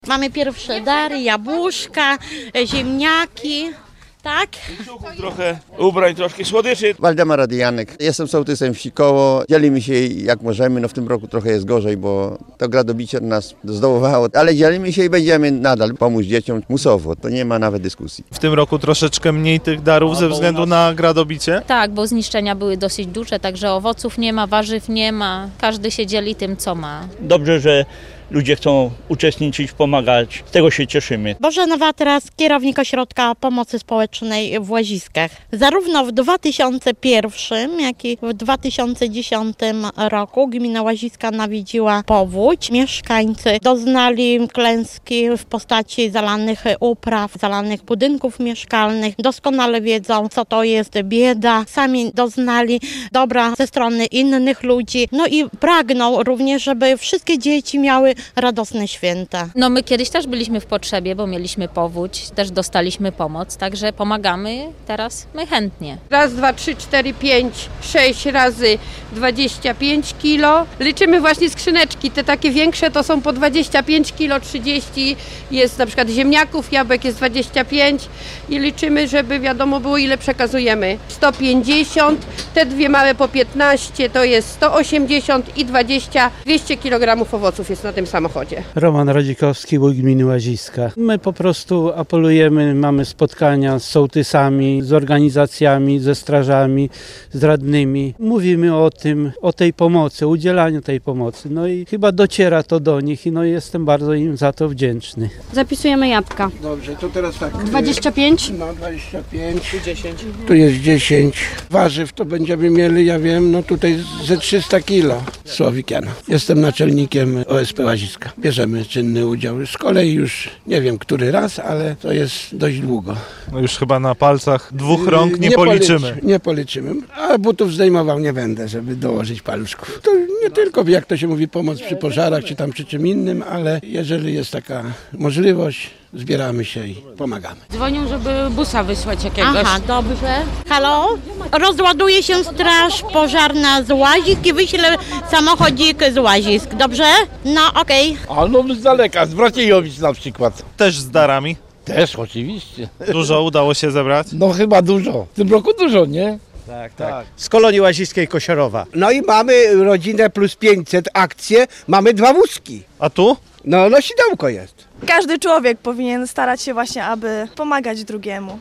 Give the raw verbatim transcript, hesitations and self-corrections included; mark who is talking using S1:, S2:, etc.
S1: Mamy pierwsze dary, jabłuszka, ziemniaki, tak?
S2: Trochę ubrań, troszkę słodyczy.
S3: Waldemar Radyjanek. Jestem sołtysem wsi Koło. Dzielimy się jak możemy. No w tym roku trochę jest gorzej, bo to gradobicie nas zdołowało. Ale dzielimy się i będziemy nadal pomóc dzieciom musowo. To nie ma nawet dyskusji.
S4: W tym roku troszeczkę mniej tych darów ze względu na gradobicie?
S5: Tak, bo zniszczenia były dosyć duże, także owoców nie ma, warzyw nie ma. Każdy się dzieli tym, co ma.
S6: Dobrze, że ludzie chcą uczestniczyć, pomagać. Z tego się cieszymy.
S1: Bożena Watras, kierownik Ośrodka Pomocy Społecznej w Łaziskach. Zarówno w dwa tysiące pierwszym, jak i w dwa tysiące dziesiątym roku gmina Łaziska nawiedziła powódź. Mieszkańcy doznali klęski w postaci zalanych upraw, zalanych budynków mieszkalnych. Doskonale wiedzą, co to jest bieda. Sami doznali dobra ze strony innych ludzi. No i pragną również, żeby wszystkie dzieci miały radosne święta.
S5: No my kiedyś też byliśmy w potrzebie, bo mieliśmy powódź, też dostaliśmy pomoc, także pomagamy teraz my chętnie.
S7: Raz, dwa, trzy, cztery, pięć, sześć razy dwadzieścia pięć kilo. Liczymy właśnie skrzyneczki, te takie większe to są po dwadzieścia pięć kilo, trzydzieści jest na przykład ziemniaków, jabłek jest dwadzieścia pięć i liczymy, żeby wiadomo było ile przekazujemy. sto pięćdziesiąt, te dwie małe po piętnaście to jest sto osiemdziesiąt i dwadzieścia, dwieście kilogramów owoców jest na tym samochodzie.
S8: Roman Radzikowski, wójt gminy Łaziska. My po prostu apelujemy, mamy spotkania z sołtysami, z organizacjami, ze strażami, z radnymi. Mówimy o tym, o tej pomocy, udzielaniu tej pomocy. No i chyba dociera to do nich i no jestem bardzo im za to wdzięczny.
S9: Zapisujemy jabłka.
S10: Dobrze, to teraz tak.
S9: dwadzieścia pięć?
S10: No dwadzieścia pięć. Tu dziesięć. Tu jest dziesięć. Warzyw to będziemy mieli, ja wiem, no tutaj ze trzysta kilo. Słowikian. Jestem naczelnikiem O S P Łaziska. Bierzemy czynny udział. Z kolei już nie wiem który raz, ale to jest dość długo.
S4: No już chyba na palcach dwóch rąk nie,
S10: nie
S4: policzymy.
S10: Policzy, nie policzymy. A butów zdejmował nie będę, żeby dołożyć paluszków. To nie tylko, jak to się mówi, pomoc przy pożarach, czy tam przy czym innym, ale jeżeli jest taka możliwość, zbieramy się i pomagamy.
S9: Dzwonią, żeby busa wysłać jakiegoś.
S1: Aha, dobrze. Halo? Rozładuje się straż pożarna z Łazisk i wyślę samochodzik z Łazisk, dobrze? No okej.
S11: A no z daleka, z Braciejowic na przykład.
S4: Też z darami?
S11: Też oczywiście.
S4: Dużo udało się zebrać?
S11: No chyba dużo. W tym roku dużo, nie?
S12: Tak, tak. Z kolonii łaziskiej Kosiorowa.
S13: No i mamy rodzinę plus pięćset akcję, mamy dwa wózki.
S4: A tu?
S13: No, nosidełko jest.
S14: Każdy człowiek powinien starać się właśnie, aby pomagać drugiemu.